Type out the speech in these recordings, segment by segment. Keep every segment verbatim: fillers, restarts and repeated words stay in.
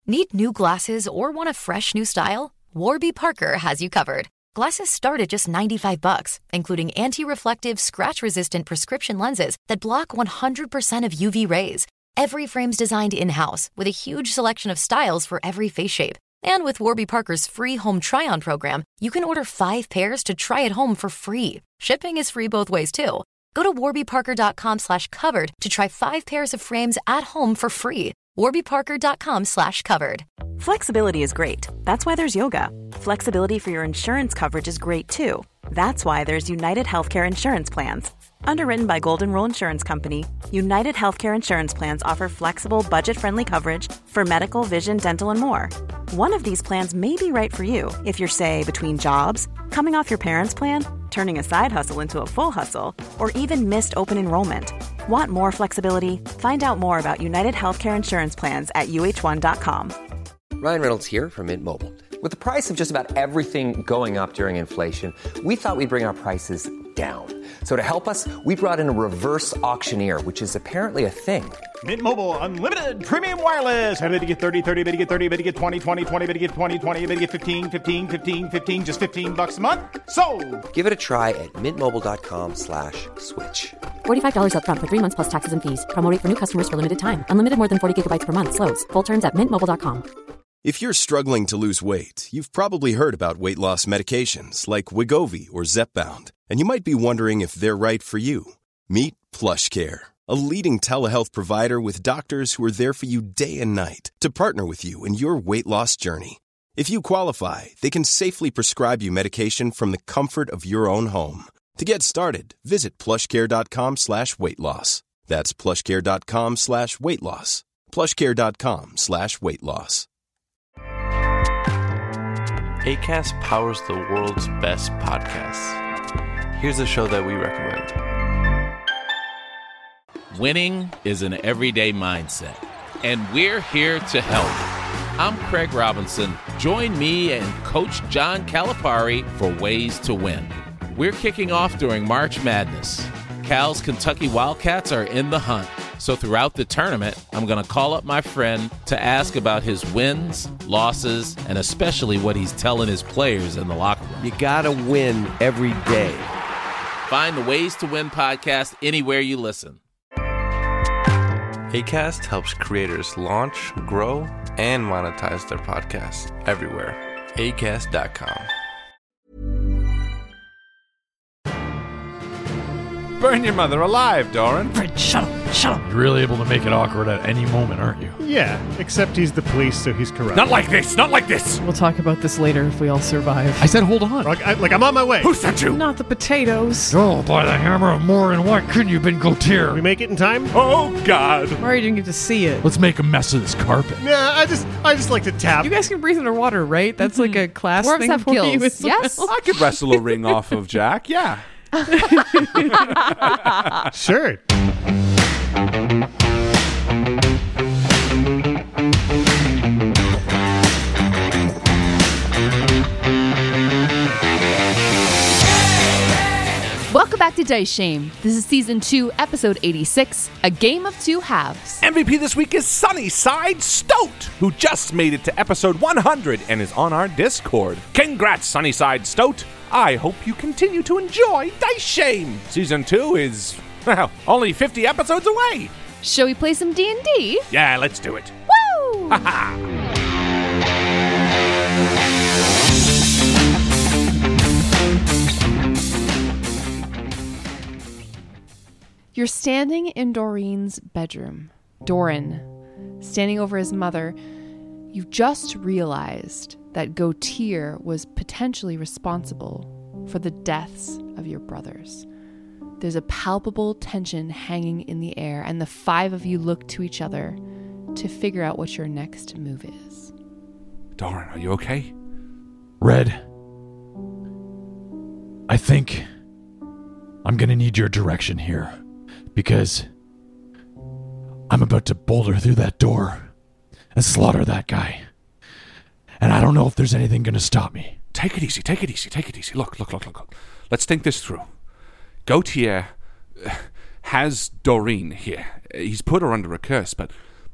Need new glasses or want a fresh new style? Warby Parker has you covered. Glasses start at just ninety-five bucks, including anti-reflective, scratch-resistant prescription lenses that block one hundred percent of U V rays. Every frame's designed in-house with a huge selection of styles for every face shape. And with Warby Parker's free home try-on program, you can order five pairs to try at home for free. Shipping is free both ways, too. Go to warbyparker.com slash covered to try five pairs of frames at home for free. warbyparker.com slash covered. Flexibility is great. That's why there's yoga. Flexibility for your insurance coverage is great too. That's why there's United Healthcare Insurance Plans. Underwritten by Golden Rule Insurance Company, United Healthcare Insurance Plans offer flexible, budget-friendly coverage for medical, vision, dental, and more. One of these plans may be right for you if you're, say, between jobs, coming off your parents' plan, turning a side hustle into a full hustle, or even missed open enrollment. Want more flexibility? Find out more about United Healthcare Insurance Plans at U H one dot com. Ryan Reynolds here from Mint Mobile. With the price of just about everything going up during inflation, we thought we'd bring our prices down. So to help us, we brought in a reverse auctioneer, which is apparently a thing. Mint Mobile Unlimited Premium Wireless. How to get thirty, thirty, how to get thirty, how to get twenty, twenty, twenty, how to get twenty, twenty, how to get fifteen, fifteen, fifteen, fifteen, just fifteen bucks a month? Sold! Give it a try at mintmobile.com slash switch. forty-five dollars up front for three months plus taxes and fees. Promo rate for new customers for limited time. Unlimited more than forty gigabytes per month. Slows full terms at mint mobile dot com. If you're struggling to lose weight, you've probably heard about weight loss medications like Wegovy or Zepbound, and you might be wondering if they're right for you. Meet PlushCare, a leading telehealth provider with doctors who are there for you day and night to partner with you in your weight loss journey. If you qualify, they can safely prescribe you medication from the comfort of your own home. To get started, visit plushcare.com slash weight loss. That's plushcare.com slash weight loss. plushcare.com slash weight loss. Acast powers the world's best podcasts. Here's a show that we recommend. Winning is an everyday mindset, and we're here to help. I'm Craig Robinson. Join me and Coach John Calipari for Ways to Win. We're kicking off during March Madness. Cal's Kentucky Wildcats are in the hunt. So throughout the tournament, I'm going to call up my friend to ask about his wins, losses, and especially what he's telling his players in the locker room. You got to win every day. Find the Ways to Win podcast anywhere you listen. Acast helps creators launch, grow, and monetize their podcasts everywhere. acast dot com. Burn your mother alive, Doran. Fred, shut up, shut up. You're really able to make it awkward at any moment, aren't you? Yeah, except he's the police, so he's corrupt. Not like this, not like this. We'll talk about this later if we all survive. I said hold on. Like, I, like I'm on my way. Who sent you? Not the potatoes. Oh, by the hammer of Morin, why couldn't you have been Gautier? We make it in time? Oh, God. Sorry you didn't get to see it. Let's make a mess of this carpet. Nah, I just I just like to tap. You guys can breathe underwater, right? That's like a class Dwarves thing have for gills. you as Yes. well. I could wrestle a ring off of Jack, yeah. Sure. Welcome back to Dice Shame. This is season two, episode eighty-six, A Game of Two Halves. M V P this week is Sunnyside Stoat, who just made it to episode one hundred and is on our Discord. Congrats, Sunnyside Stoat. I hope you continue to enjoy Dice Shame. Season two is, well, only fifty episodes away. Shall we play some D and D? Yeah, let's do it. Woo! Ha-ha! You're standing in Doreen's bedroom. Doran, standing over his mother, you've just realized that Gautier was potentially responsible for the deaths of your brothers. There's a palpable tension hanging in the air, and the five of you look to each other to figure out what your next move is. Doran, are you okay? Red, I think I'm going to need your direction here, because I'm about to boulder through that door and slaughter that guy. And I don't know if there's anything going to stop me. Take it easy, take it easy, take it easy. Look, look, look, look, look. Let's think this through. Gautier has Doreen here. He's put her under a curse, but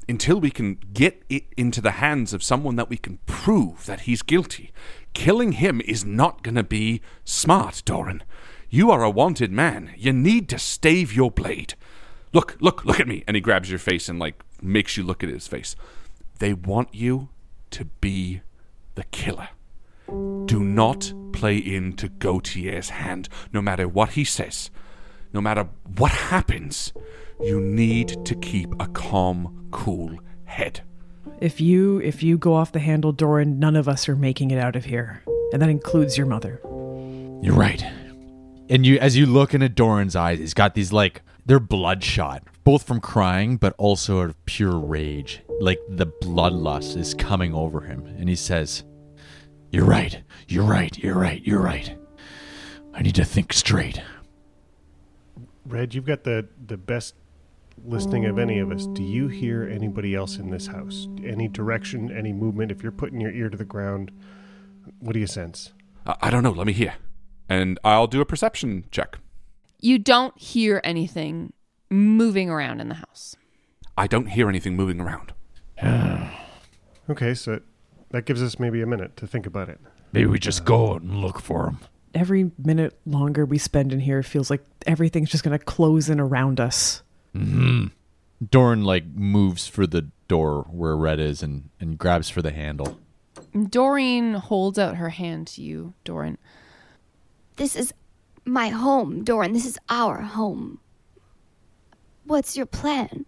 until we can get it into the hands of someone that we can prove that he's guilty, killing him is not going to be smart, Doran. You are a wanted man. You need to stave your blade. Look, look, look at me. And he grabs your face and, like, makes you look at his face. They want you to be the killer. Do not play into Gautier's hand, no matter what he says. No matter what happens, you need to keep a calm, cool head. If you if you go off the handle, Doran, none of us are making it out of here. And that includes your mother. You're right. And you, as you look into Doran's eyes, he's got these, like, they're bloodshot, both from crying, but also out of pure rage. Like, the bloodlust is coming over him. And he says, You're right, you're right, you're right, you're right. I need to think straight. Red, you've got the, the best listening of any of us. Do you hear anybody else in this house? Any direction, any movement? If you're putting your ear to the ground, what do you sense? Uh, I don't know. Let me hear. And I'll do a perception check. You don't hear anything moving around in the house. I don't hear anything moving around. Okay, so that gives us maybe a minute to think about it. Maybe we just go out and look for him. Every minute longer we spend in here feels like everything's just going to close in around us. Mm-hmm. Doran, like, moves for the door where Red is and, and grabs for the handle. Doreen holds out her hand to you, Doran. This is my home, Doran. This is our home. What's your plan?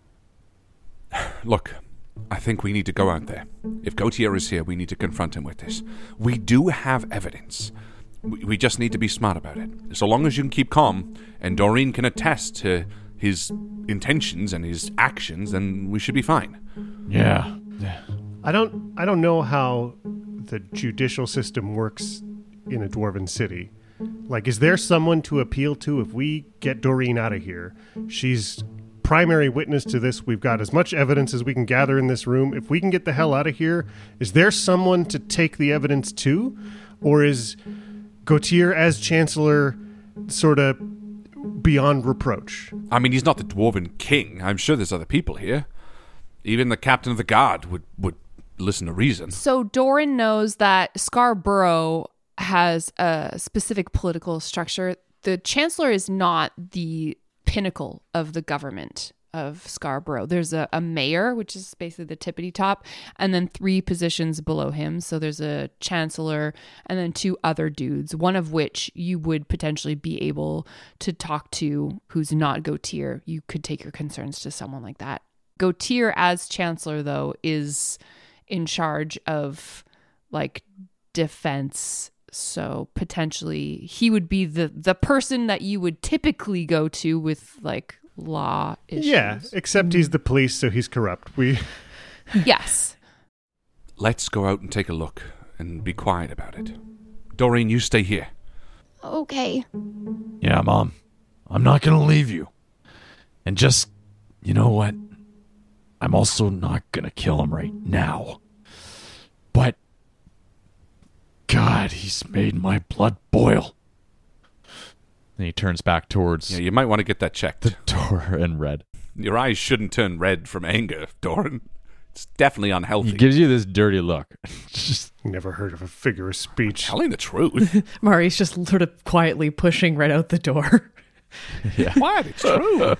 Look, I think we need to go out there. If Gautier is here, we need to confront him with this. We do have evidence. We, we just need to be smart about it. So long as you can keep calm, and Doreen can attest to his intentions and his actions, then we should be fine. Yeah. I don't I don't know how the judicial system works in a dwarven city. Like, is there someone to appeal to if we get Doreen out of here? She's primary witness to this. We've got as much evidence as we can gather in this room. If we can get the hell out of here, is there someone to take the evidence to? Or is Gautier as Chancellor sort of beyond reproach? I mean, he's not the Dwarven King. I'm sure there's other people here. Even the Captain of the Guard would, would listen to reason. So Doran knows that Scarborough has a specific political structure. The Chancellor is not the pinnacle of the government of Scarborough. There's a, a mayor, which is basically the tippity top, and then three positions below him. So there's a chancellor and then two other dudes, one of which you would potentially be able to talk to who's not Gautier. You could take your concerns to someone like that. Gautier as chancellor, though, is in charge of, like, defense. So potentially he would be the, the person that you would typically go to with, like, law issues. Yeah, except he's the police, so he's corrupt. We Yes. Let's go out and take a look and be quiet about it. Doreen, you stay here. Okay. Yeah, Mom. I'm not going to leave you. And just, you know what? I'm also not going to kill him right now. But, God, he's made my blood boil. And he turns back towards... Yeah, you might want to get that checked. The door in red. Your eyes shouldn't turn red from anger, Doran. It's definitely unhealthy. He gives you this dirty look. Just never heard of a figure of speech. Telling the truth. Mari's just sort of quietly pushing Red out the door. Yeah. What? It's true.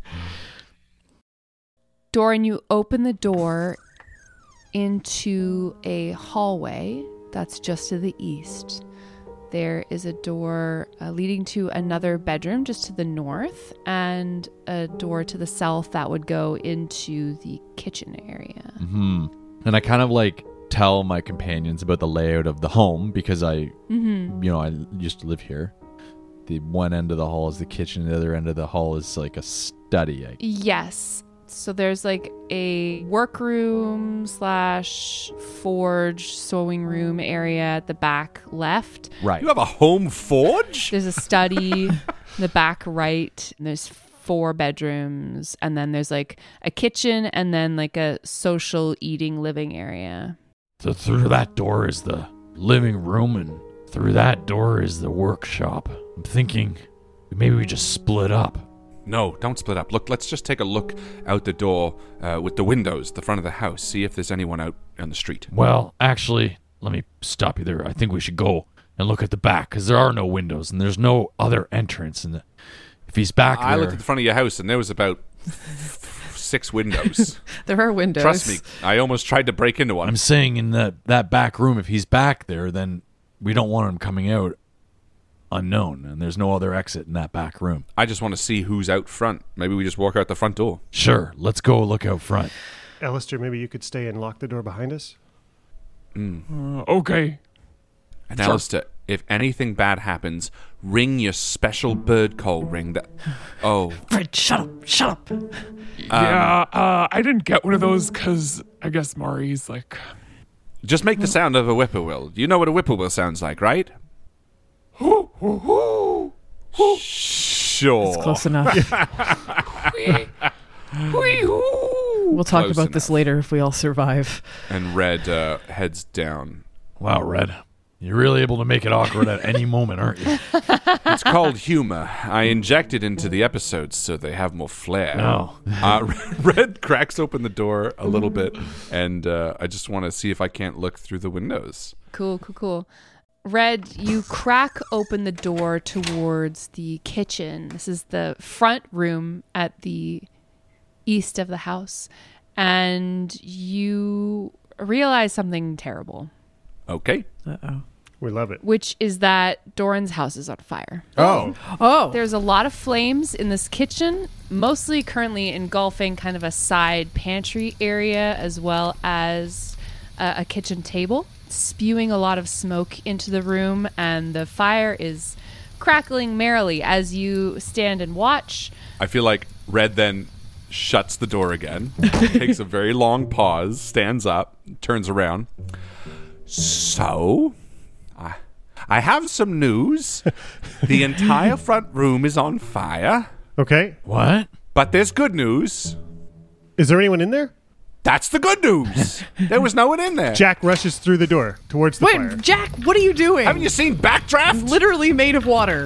Doran, you open the door into a hallway that's just to the east. There is a door uh, leading to another bedroom just to the north, and a door to the south that would go into the kitchen area. Mm-hmm. And I kind of like tell my companions about the layout of the home because I, mm-hmm. you know, I used to live here. The one end of the hall is the kitchen, the other end of the hall is like a study. I- yes. So there's like a workroom slash forge sewing room area at the back left. Right. You have a home forge? There's a study in the back right. And there's four bedrooms. And then there's like a kitchen and then like a social eating living area. So through that door is the living room and through that door is the workshop. I'm thinking maybe we just split up. No, don't split up. Look, let's just take a look out the door uh, with the windows, the front of the house, see if there's anyone out on the street. Well, actually, let me stop you there. I think we should go and look at the back, because there are no windows, and there's no other entrance. And if he's back I there... looked at the front of your house, and there was about six windows. There are windows. Trust me, I almost tried to break into one. I'm saying in the, that back room, if he's back there, then we don't want him coming out unknown, and there's no other exit in that back room. I just want to see who's out front. Maybe we just walk out the front door. Sure, let's go look out front. Alistair, maybe you could stay and lock the door behind us? Mm. Uh, okay. And Sure. Alistair, if anything bad happens, ring your special bird call ring that... Oh. Fred, shut up, shut up. Yeah, uh, I didn't get one of those because I guess Mari's like... Just make the sound of a whippoorwill. You know what a whippoorwill sounds like, right? Sure. It's close enough. We'll talk Close about this later if we all survive. And Red uh, heads down. Wow, Red. You're really able to make it awkward at any moment, aren't you? It's called humor. I inject it into the episodes so they have more flair. No. uh, Red cracks open the door a little bit, and uh, I just want to see if I can't look through the windows. Cool, cool, cool. Red, you crack open the door towards the kitchen. This is the front room at the east of the house. And you realize something terrible. Okay. Uh-oh. We love it. Which is that Doran's house is on fire. Oh. Oh. There's a lot of flames in this kitchen, mostly currently engulfing kind of a side pantry area as well as a, a kitchen table, spewing a lot of smoke into the room, and the fire is crackling merrily as you stand and watch. I feel like Red then shuts the door again, takes a very long pause, stands up, turns around. So, I, I have some news. The entire front room is on fire. Okay. What? But there's good news. Is there anyone in there? That's the good news. There was no one in there. Jack rushes through the door towards the Wait, fire. Jack, what are you doing? Haven't you seen Backdraft? Literally made of water.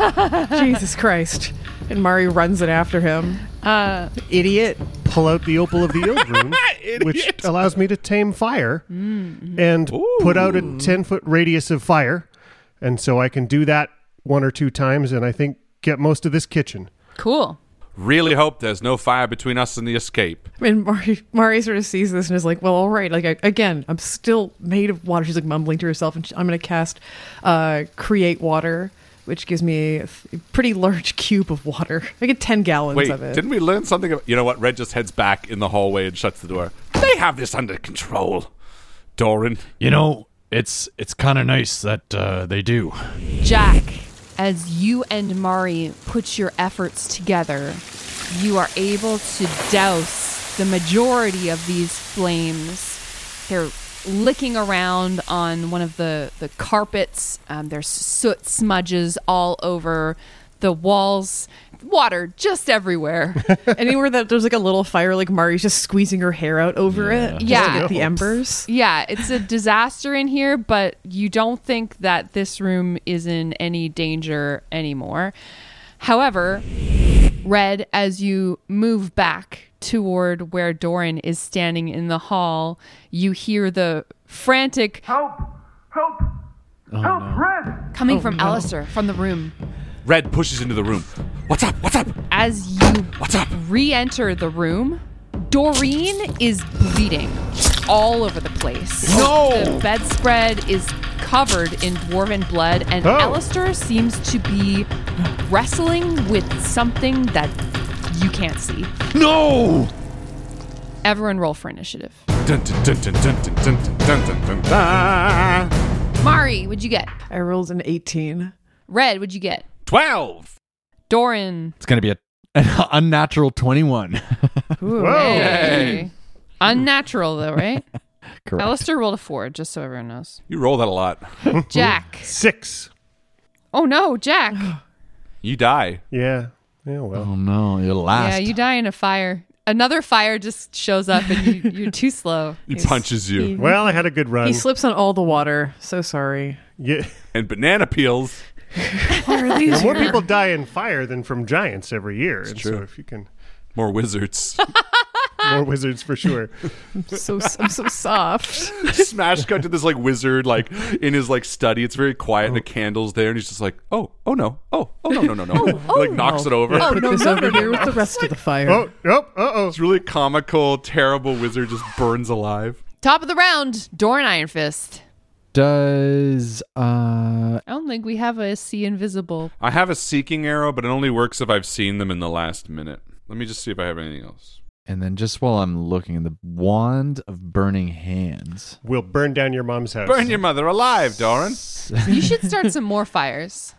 Jesus Christ. And Mari runs it after him. Uh, Idiot. Pull out the opal of the Eld rune, which allows me to tame fire Mm-hmm. and Ooh. put out a ten-foot radius of fire. And so I can do that one or two times, and I think get most of this kitchen. Cool. Really hope there's no fire between us and the escape. I mean, Mari, Mari sort of sees this and is like, well, all right. Like, I, again, I'm still made of water. She's like mumbling to herself, and she, I'm going to cast uh, Create Water, which gives me a th- pretty large cube of water. I get ten gallons Wait, of it. didn't we learn something? About, you know what? Red just heads back in the hallway and shuts the door. They have this under control, Doran. You know, it's it's kind of nice that uh, they do. Jack, as you and Mari put your efforts together, you are able to douse the majority of these flames. They're licking around on one of the, the carpets. Um, there's soot smudges all over the walls. Water just everywhere. Anywhere that there's like a little fire, like Mari's just squeezing her hair out over Yeah. it. Just Yeah. to get the embers. Yeah, it's a disaster in here, but you don't think that this room is in any danger anymore. However, Red, as you move back toward where Doran is standing in the hall, you hear the frantic Help! Help! Oh, Help! no. Red! coming Oh, from no. Alistair from the room. Red pushes into the room. What's up? What's up? As you What's up? re-enter the room, Doreen is bleeding all over the place. No! The bedspread is covered in dwarven blood, and Oh. Alistair seems to be wrestling with something that you can't see. No! Everyone roll for initiative. Dun, dun, dun, dun, dun, dun, dun, dun, dun, dun, dun. Mari, what'd you get? I rolled an eighteen. Red, what'd you get? Twelve. Doran. It's going to be a, an unnatural twenty-one. Ooh. Whoa. Hey. Unnatural, though, right? Correct. Alistair rolled a four, just so everyone knows. You roll that a lot. Jack. Six. Oh, no, Jack. You die. Yeah. Yeah, well. Oh, no. You're last. Yeah, you die in a fire. Another fire just shows up and you, you're too slow. He He's- punches you. Well, I had a good run. He slips on all the water. So sorry. Yeah. And banana peels. Why are You these know, more here? people die in fire than from giants every year. It's and true. So if you can, More wizards. more wizards for sure. so I'm so soft. Smash cut to this like wizard like in his like study. It's very quiet and the candle's there and he's just like, oh, oh no, oh, oh no, no, no, no. Oh, like knocks it over. Put this over here with the rest of the fire. Oh, nope, uh-oh. It's really comical, terrible wizard just burns alive. Top of the round, Doran Iron Fist. Does uh I don't think we have a see invisible. I have a seeking arrow, but it only works if I've seen them in the last minute. Let me just see if I have anything else. and then just while I'm looking, the wand of burning hands We'll burn down your mom's house. Burn your mother alive, Doran. You should start some more fires.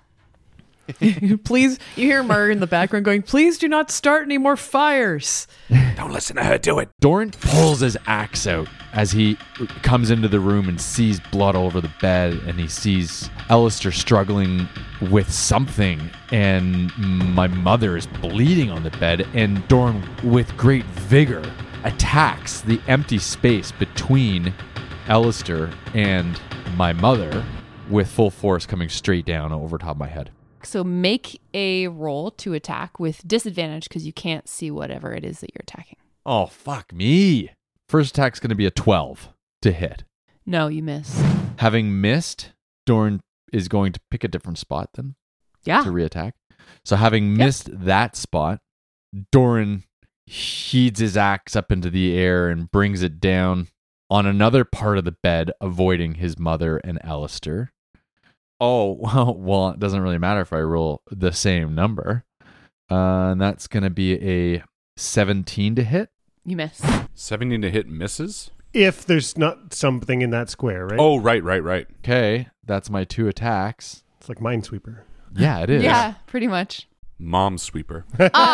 Please, you hear Murray in the background going, please do not start any more fires. Don't listen to her, do it. Doran pulls his axe out as he comes into the room and sees blood all over the bed, and he sees Alistair struggling with something, and my mother is bleeding on the bed, and Doran, with great vigor, attacks the empty space between Alistair and my mother with full force coming straight down over top of my head. So make a roll to attack with disadvantage because you can't see whatever it is that you're attacking. Oh, fuck me. First attack's going to be a twelve to hit. No, you miss. Having missed, Doran is going to pick a different spot then Yeah. to reattack. So having missed that spot, Doran heads his axe up into the air and brings it down on another part of the bed, avoiding his mother and Alistair. Oh, well, well, it doesn't really matter if I roll the same number. Uh, and that's going to be a seventeen to hit. You miss. seventeen to hit misses? If there's not something in that square, right? Oh, right, right, right. Okay, that's my two attacks. It's like Minesweeper. Yeah, it is. Yeah, pretty much. Mom sweeper.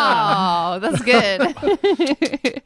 Oh, that's good.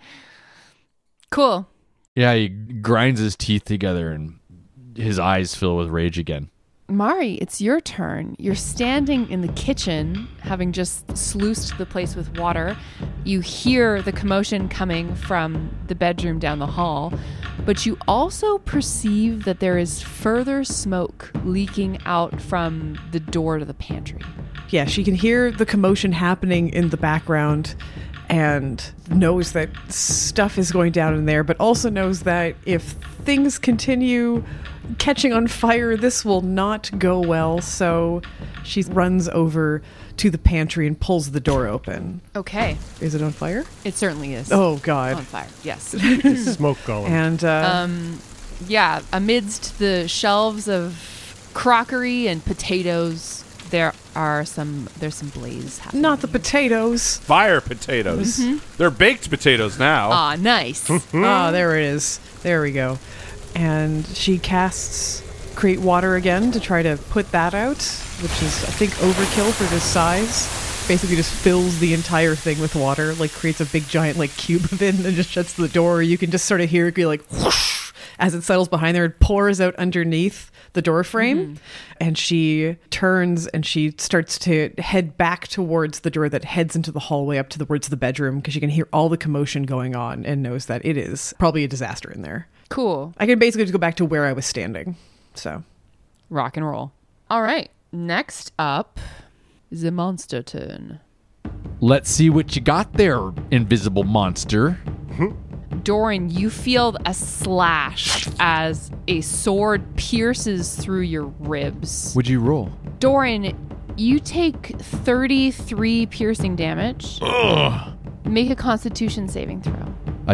Cool. Yeah, he grinds his teeth together and his eyes fill with rage again. Mari, it's your turn. You're standing in the kitchen, having just sluiced the place with water. You hear the commotion coming from the bedroom down the hall, but you also perceive that there is further smoke leaking out from the door to the pantry. Yeah, she can hear the commotion happening in the background and knows that stuff is going down in there, but also knows that if things continue catching on fire, this will not go well. So she runs over to the pantry and pulls the door open. Okay. Is it on fire? It certainly is. Oh, God. On fire, yes. Smoke golem. And, uh... um, yeah, amidst the shelves of crockery and potatoes, there are some, there's some blaze happening. Not the potatoes. Fire potatoes. Mhm. They're baked potatoes now. Ah, nice. Ah, there it is. There we go. And she casts Create Water again to try to put that out, which is, I think, overkill for this size. Basically just fills the entire thing with water, like creates a big giant like cube of it and then just shuts the door. You can just sort of hear it be like whoosh as it settles behind there. It pours out underneath the door frame. Mm. And she turns and she starts to head back towards the door that heads into the hallway up to the towards the bedroom, because she can hear all the commotion going on and knows that it is probably a disaster in there. Cool. I can basically just go back to where I was standing. So rock and roll. All right. Next up is the monster turn. Let's see what you got there, invisible monster. Doran, you feel a slash as a sword pierces through your ribs. Would you roll? Doran, you take thirty-three piercing damage. Ugh. Make a Constitution saving throw. A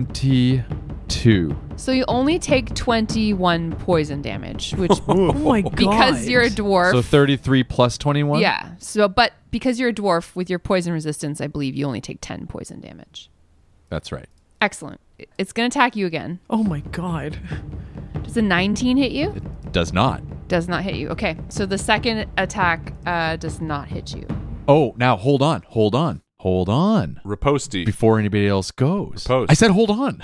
twenty-two. So you only take twenty-one poison damage, which oh my god! Because you're a dwarf. So thirty-three plus twenty-one. Yeah. So, but because you're a dwarf with your poison resistance, I believe you only take ten poison damage. That's right. Excellent. It's going to attack you again. Oh my god! Does a nineteen hit you? It does not. Does not hit you. Okay. So the second attack uh, does not hit you. Oh, now hold on, hold on. Hold on. Riposte. Before anybody else goes. Riposte. I said hold on.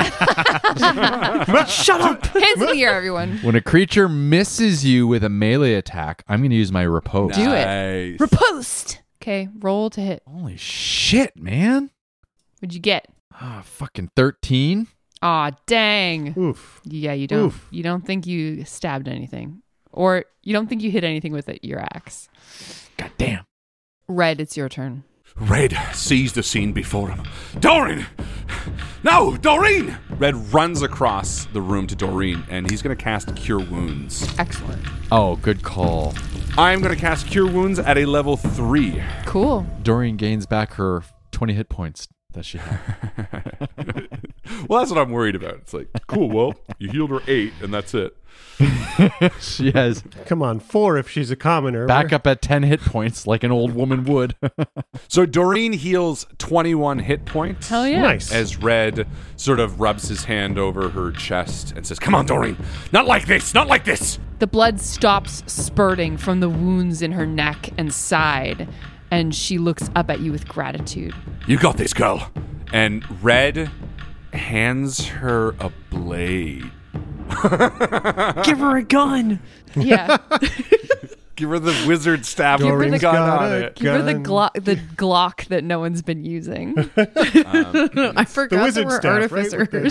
Shut up. Hands in the air, everyone. When a creature misses you with a melee attack, I'm going to use my riposte. Do Nice. it. Riposte. Okay, roll to hit. Holy shit, man. What'd you get? Ah, fucking thirteen. Aw, dang. Oof. Yeah, you don't Oof. you don't think you stabbed anything. Or you don't think you hit anything with it, your axe. God damn. Red, it's your turn. Red sees the scene before him. Doreen! No, Doreen! Red runs across the room to Doreen, and he's going to cast Cure Wounds. Excellent. Oh, good call. I'm going to cast Cure Wounds at a level three. Cool. Doreen gains back her twenty hit points that she had. Well, that's what I'm worried about. It's like, cool, well, you healed her eight, and that's it. She has... Come on, four if she's a commoner. Back up at ten hit points like an old woman would. So Doreen heals twenty-one hit points. Hell yeah. Nice. As Red sort of rubs his hand over her chest and says, come on, Doreen. Not like this. Not like this. The blood stops spurting from the wounds in her neck and side, and she looks up at you with gratitude. You got this, girl. And Red hands her a blade. Give her a gun. Yeah. Give her the wizard staff Give her with the a gun got on a it. Give her the Gun. Glock, the Glock that no one's been using. Um, I forgot there wizard were staff, right? artificers.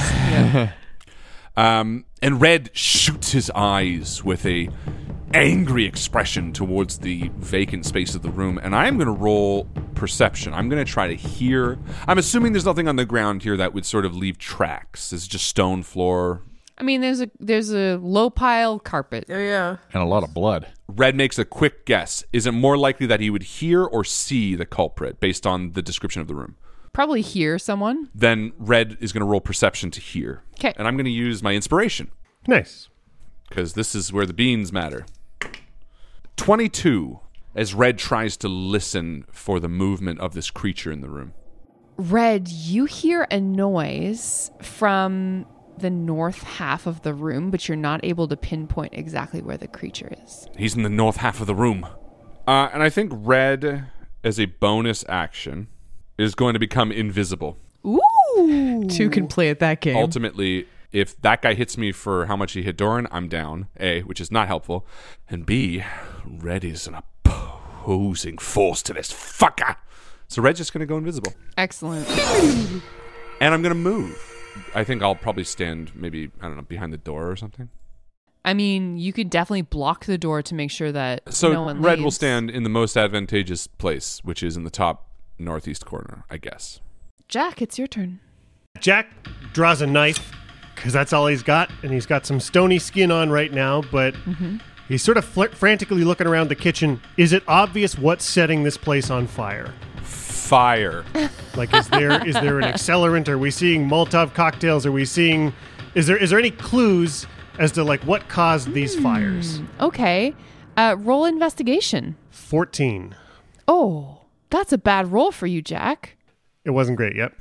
Um, and Red shoots his eyes with a angry expression towards the vacant space of the room, and I am going to roll perception. I'm going to try to hear. I'm assuming there's nothing on the ground here that would sort of leave tracks. It's just stone floor. I mean, there's a there's a low pile carpet. Oh, yeah. And a lot of blood. Red makes a quick guess. Is it more likely that he would hear or see the culprit based on the description of the room? Probably hear someone. Then Red is going to roll perception to hear. Okay. And I'm going to use my inspiration. Nice. Because this is where the beans matter. twenty-two, as Red tries to listen for the movement of this creature in the room. Red, you hear a noise from the north half of the room, but you're not able to pinpoint exactly where the creature is. He's in the north half of the room. Uh, and I think Red, as a bonus action, is going to become invisible. Ooh! Two can play at that game. Ultimately, if that guy hits me for how much he hit Doran, I'm down, A, which is not helpful, and B, Red is an opposing force to this fucker. So Red's just going to go invisible. Excellent. And I'm going to move. I think I'll probably stand maybe, I don't know, behind the door or something. I mean, you could definitely block the door to make sure that So no one Red leaves. will stand in the most advantageous place, which is in the top northeast corner, I guess. Jack, it's your turn. Jack draws a knife because that's all he's got, and he's got some stony skin on right now, but Mm-hmm. he's sort of fl- frantically looking around the kitchen. Is it obvious what's setting this place on fire? Fire. Like, is there is there an accelerant? Are we seeing Molotov cocktails? Are we seeing... Is there is there any clues as to, like, what caused these fires? Okay. Uh, roll investigation. fourteen. Oh, that's a bad roll for you, Jack. It wasn't great, yep.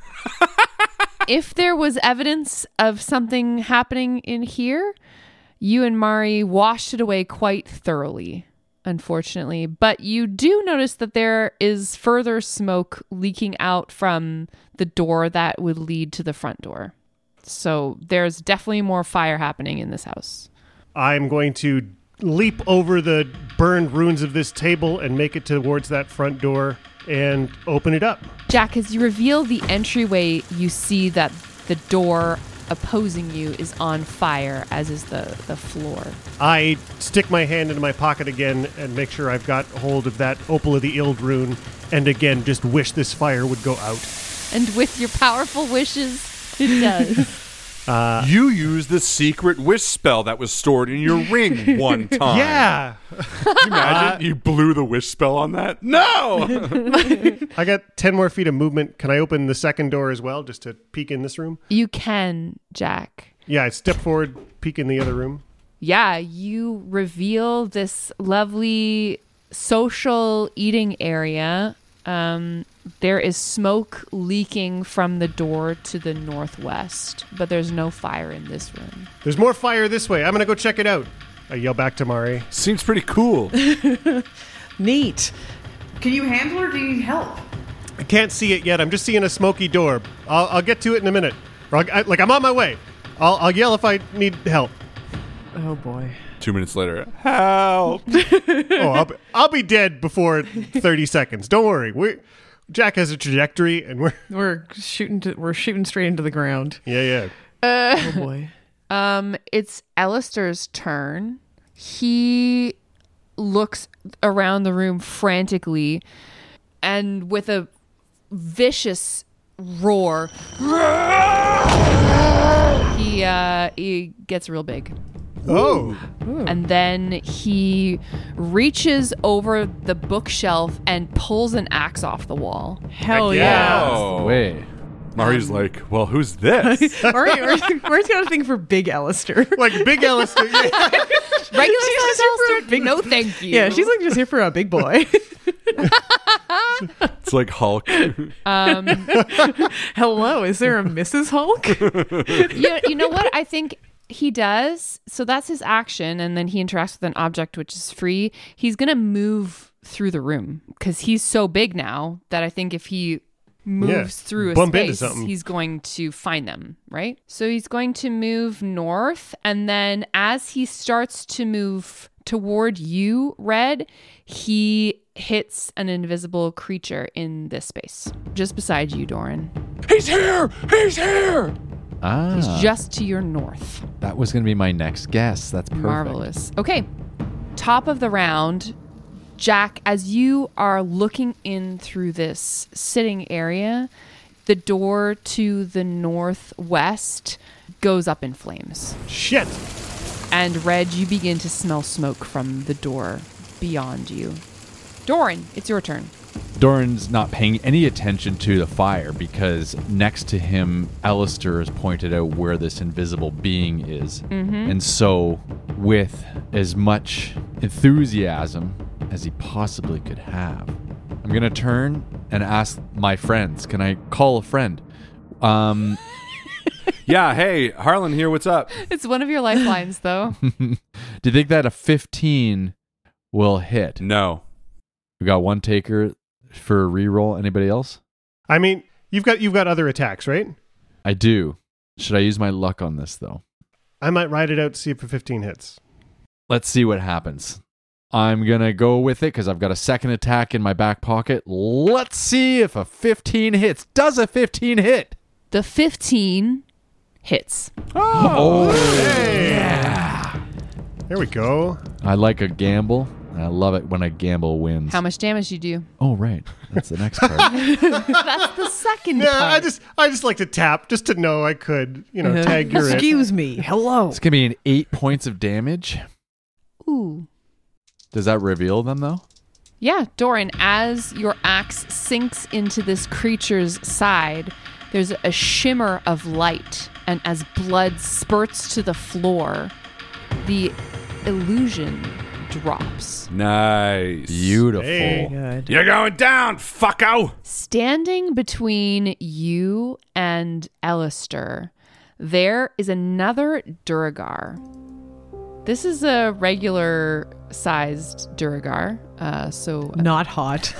If there was evidence of something happening in here, you and Mari washed it away quite thoroughly, unfortunately. But you do notice that there is further smoke leaking out from the door that would lead to the front door. So there's definitely more fire happening in this house. I'm going to leap over the burned ruins of this table and make it towards that front door and open it up. Jack, as you reveal the entryway, you see that the door opposing you is on fire, as is the, the floor. I stick my hand into my pocket again and make sure I've got hold of that Opal of the Ild rune, and again, just wish this fire would go out. And with your powerful wishes, it does. Uh, you used the secret wish spell that was stored in your ring one time. Yeah. Can you imagine? Uh, you blew the wish spell on that? No! I got ten more feet of movement. Can I open the second door as well, just to peek in this room? You can, Jack. Yeah, I step forward, peek in the other room. Yeah, you reveal this lovely social eating area. Um, there is smoke leaking from the door to the northwest, but there's no fire in this room. There's more fire this way. I'm going to go check it out. I yell back to Mari. Seems pretty cool. Neat. Can you handle it or do you need help? I can't see it yet. I'm just seeing a smoky door. I'll, I'll get to it in a minute. Or I'll, I, like, I'm on my way. I'll, I'll yell if I need help. Oh, boy. Two minutes later, help! oh, I'll be, I'll be dead before thirty seconds. Don't worry. We Jack has a trajectory, and we're we're shooting. To, we're shooting straight into the ground. Yeah, yeah. Uh, oh boy. Um, it's Alistair's turn. he looks around the room frantically and with a vicious roar, he uh, he gets real big. Oh. And then he reaches over the bookshelf and pulls an axe off the wall. Hell yeah. Oh. Wait. Mari's like, well, who's this? Mari, Mari's got a thing for Big Alistair. Like Big Alistair. Yeah. Regular She's size here for Alistair? a big- No, thank you. Yeah, she's like just here for a big boy. It's like Hulk. Um, Hello, is there a Missus Hulk? you, you know what? I think he does. So that's his action. And then he interacts with an object, which is free. He's going to move through the room because he's so big now that I think if he moves Yeah, through a bump into space, something. he's going to find them, right? So he's going to move north. And then as he starts to move toward you, Red, he hits an invisible creature in this space just beside you, Doran. He's here! He's here! Ah, He's just to your north. that was going to be my next guess. That's perfect. Marvelous. Okay. Top of the round, Jack, as you are looking in through this sitting area, the door to the northwest goes up in flames. Shit. And Red, you begin to smell smoke from the door beyond you. Doran, it's your turn. Doran's not paying any attention to the fire because next to him, Alistair has pointed out where this invisible being is. Mhm. And so, with as much enthusiasm as he possibly could have, I'm going to turn and ask my friends. Can I call a friend? Um, yeah, hey, Harlan here, what's up? It's one of your lifelines, though. do you think that a fifteen will hit? No. We got one taker for a reroll. Anybody else? I mean, you've got you've got other attacks, right? I do. Should I use my luck on this, though? I might ride it out to see if a fifteen hits. Let's see what happens. I'm going to go with it because I've got a second attack in my back pocket. Let's see if a fifteen hits. Does a fifteen hit? The fifteen hits. Oh, hey. yeah. There we go. I like a gamble. I love it when a gamble wins. How much damage you do? Oh, right. That's the next part. That's the second Yeah, part. I just I just like to tap just to know I could, you know, tag your it. Excuse me. Hello. It's going to be an eight points of damage. Ooh. Does that reveal them, though? Yeah, Doran, as your axe sinks into this creature's side, there's a shimmer of light, and as blood spurts to the floor, the illusion drops. Nice. Beautiful. Hey. Good. You're going down, fucko. Standing between you and Alistair, there is another Duragar. This is a regular sized Duragar, uh, so Not hot.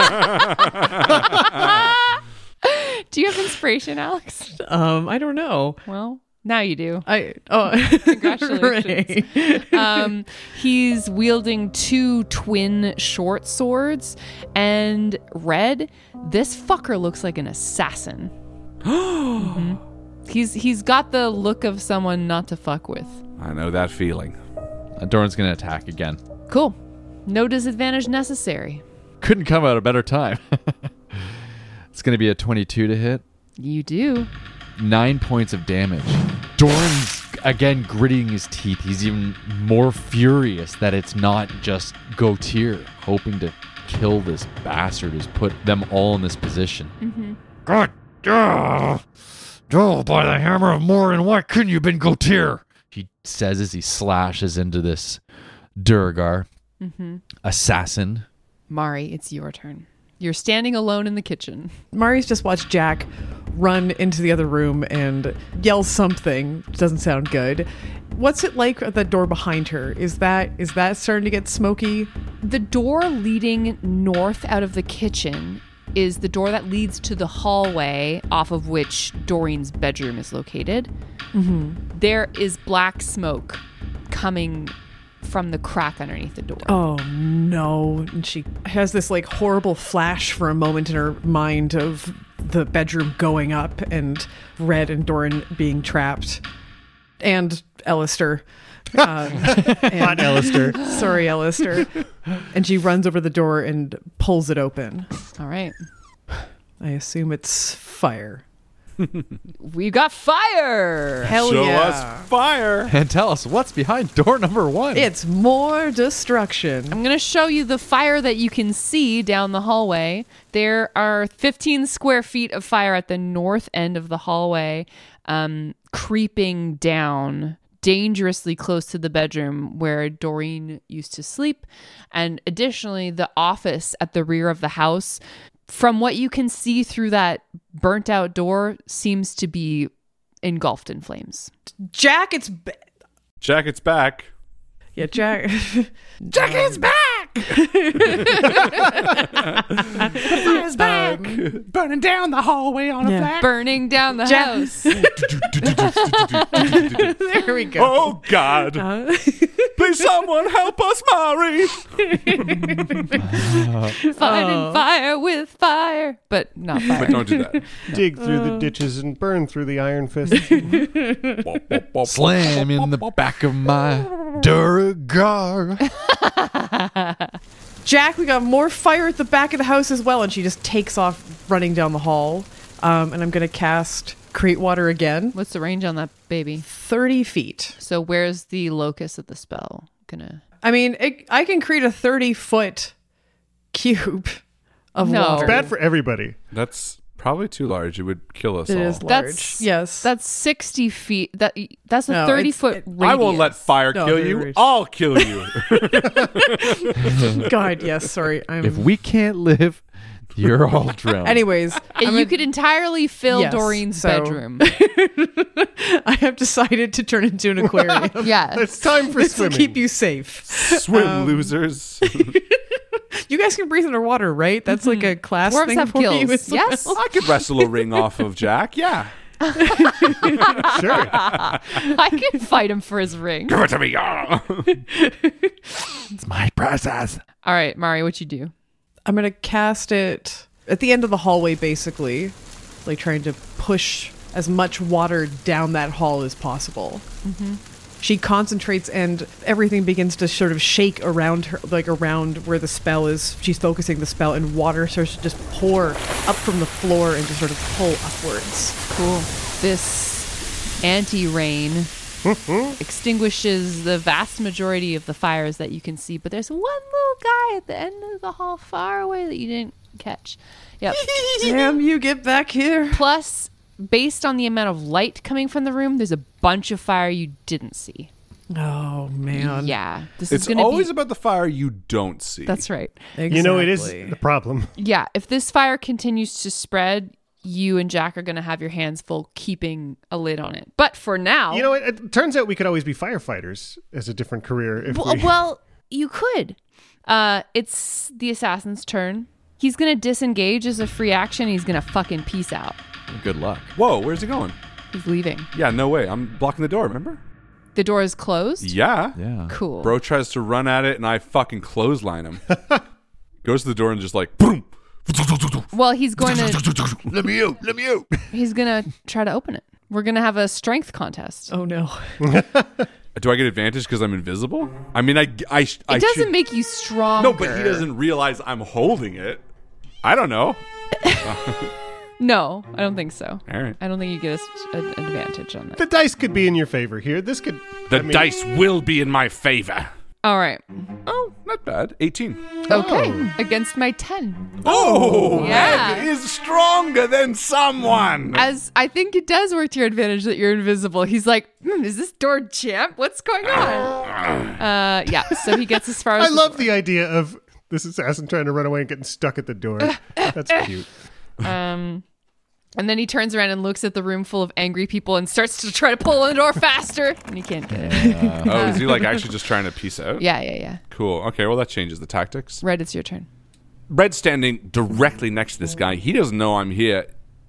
do you have inspiration, Alex? um, I don't know. Well, now you do. I oh Congratulations. Hooray. um, he's wielding two twin short swords, and Red, this fucker looks like an assassin. Mhm. He's he's got the look of someone not to fuck with. I know that feeling. Uh, Doran's going to attack again. Cool. No disadvantage necessary. Couldn't come at a better time. It's going to be a twenty-two to hit. You do. Nine points of damage. Doran's, again, gritting his teeth. He's even more furious that it's not just Gautier hoping to kill this bastard who's put them all in this position. Mm-hmm. God, uh, oh, by the hammer of Morin, why couldn't you have been Gautier? He says as he slashes into this Duragar. Mm-hmm. Assassin. Mari, it's your turn. You're standing alone in the kitchen. Mari's just watched Jack run into the other room and yell something. Doesn't sound good. What's it like at the door behind her? Is that is that starting to get smoky? The door leading north out of the kitchen is the door that leads to the hallway off of which Doreen's bedroom is located. Mm-hmm. There is black smoke coming from the crack underneath the door. Oh no. And she has this like horrible flash for a moment in her mind of the bedroom going up and Red and Doran being trapped. And Alistair. Uh, Hot Alistair. Sorry, Alistair. And she runs over the door and pulls it open. All right. I assume it's fire. We got fire. Hell Show yeah. us fire. And tell us what's behind door number one. It's more destruction. I'm going to show you the fire that you can see down the hallway. There are fifteen square feet of fire at the north end of the hallway, um, creeping down dangerously close to the bedroom where Doreen used to sleep. And additionally, the office at the rear of the house, from what you can see through that burnt out door, seems to be engulfed in flames. Jack, it's... Ba- Jack, it's back. yeah, Jack... Jack is back! The fire's back! Um, Burning down the hallway on Yeah. a flat. Burning down the Jack- house. there we go. Oh, God. Uh, Please, someone help us, Mari. Fighting Oh. fire with fire. But not fire. But don't do that. Dig through the ditches and burn through the iron fist. Slam in the back of my Duragar. Jack, we got more fire at the back of the house as well. And she just takes off running down the hall. Um, and I'm going to cast Create Water again. What's the range on that baby? thirty feet. So where's the locus of the spell? Gonna. I mean, it, I can create a thirty foot cube of No. water. It's bad for everybody. That's probably too large. It would kill us It all. is large. That's yes. That's sixty feet. That that's a No, thirty it's- foot it- radius. I won't let fire No, kill very you. rich. I'll kill you. God, yes. Sorry. I'm. If we can't live, you're all drowned. Anyways, And I'm you a- could entirely fill Yes, Doreen's so- bedroom. I have decided to turn into an aquarium. Yeah. It's time for This will swimming. keep you safe. Swim, Um, losers. You guys can breatge underwater, right? That's like a class Dwarves thing have for you gills. as Yes. well. I could wrestle a ring off of Jack. Yeah. Sure. I can fight him for his ring. Give it to me. Ah. It's my process. All right, Mari, what you do? I'm gonna cast it at the end of the hallway, basically, like trying to push as much water down that hall as possible. Mm-hmm. She concentrates, and everything begins to sort of shake around her, like around where the spell is. She's focusing the spell, and water starts to just pour up from the floor and just sort of pull upwards. Cool. This anti-rain extinguishes the vast majority of the fires that you can see, but there's one little guy at the end of the hall far away that you didn't catch. Yep. Damn, you get back here. Plus, based on the amount of light coming from the room, there's a bunch of fire you didn't see. Oh man. Yeah. This It's is going to always be about the fire you don't see. That's right. Exactly. You know, it is the problem. Yeah, if this fire continues to spread, you and Jack are going to have your hands full keeping a lid on it. But for now, You know, it, it turns out we could always be firefighters as a different career. If well, we... well, you could. Uh, it's the assassin's turn. He's going to disengage as a free action. He's going to fucking peace out. Good luck. Whoa, where's he going? He's leaving. Yeah, no way. I'm blocking the door, remember? The door is closed? Yeah. Yeah. Cool. Bro tries to run at it, and I fucking clothesline him. Goes to the door and just like, boom. Well, he's going to Let me out. Let me out. he's going to try to open it. We're going to have a strength contest. Oh no. Do I get advantage because I'm invisible? I mean, I, I, It I doesn't should- make you stronger. No, but he doesn't realize I'm holding it. I don't know. No, I don't think so. All right. I don't think you get a, an advantage on that. The dice could be in your favor here. This could. The I mean- dice will be in my favor. All right. Oh, not bad. eighteen. Okay. Against my ten. Oh, Yeah. Red is stronger than someone. As I think it does work to your advantage that you're invisible. He's like, hmm, is this door champ? What's going on? uh, yeah. So he gets as far as I love the idea of this assassin trying to run away and getting stuck at the door. That's cute. Um, and then he turns around and looks at the room full of angry people and starts to try to pull on the door faster. And he can't get it. Oh, is he like actually just trying to peace out? Yeah, yeah, yeah. Cool. Okay, well, that changes the tactics. Red, it's your turn. Red's standing directly next to this guy. He doesn't know I'm here.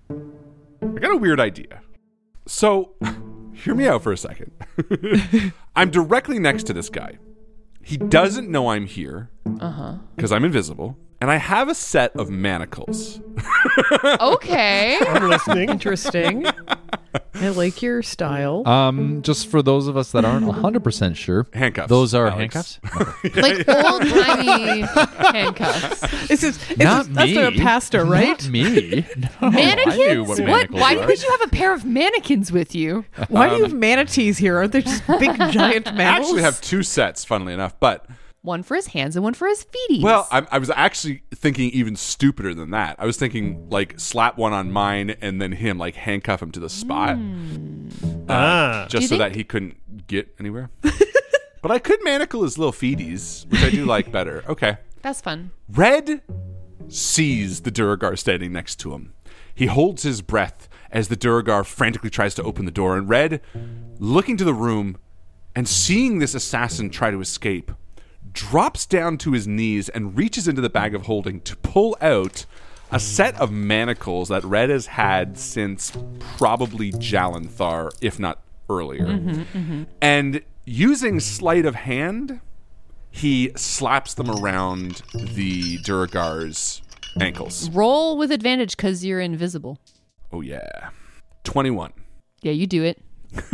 I got a weird idea. So, hear me out for a second. I'm directly next to this guy. He doesn't know I'm here. Uh-huh. Because I'm invisible. And I have a set of manacles. Okay. I'm listening. Interesting. I like your style. Um, just for those of us that aren't one hundred percent sure. Handcuffs. Those are Alex. handcuffs? Like old-timey handcuffs. This is it's Not a, that's me. a pastor, right? Not me. No, Mannequins? I knew what, What? manacles Why are. would you have a pair of mannequins with you? Why do you have manatees here? Aren't they just big giant I mammals? actually have two sets, funnily enough, but One for his hands and one for his feeties. well, I, I was actually thinking even stupider than that. I was thinking like slap one on mine and then him, like handcuff him to the spot, uh, Ah. just you so think- that he couldn't get anywhere. But I could manacle his little feeties, which I do like better. Okay. That's fun. Red sees the Duragar standing next to him. He holds his breath as the Duragar frantically tries to open the door, and Red, looking to the room and seeing this assassin try to escape, drops down to his knees and reaches into the bag of holding to pull out a set of manacles that Red has had since probably Jalanthar, if not earlier. Mm-hmm, mm-hmm. And using sleight of hand, he slaps them around the Duragar's ankles. Roll with advantage because you're invisible. Oh, yeah. twenty-one. Yeah, you do it.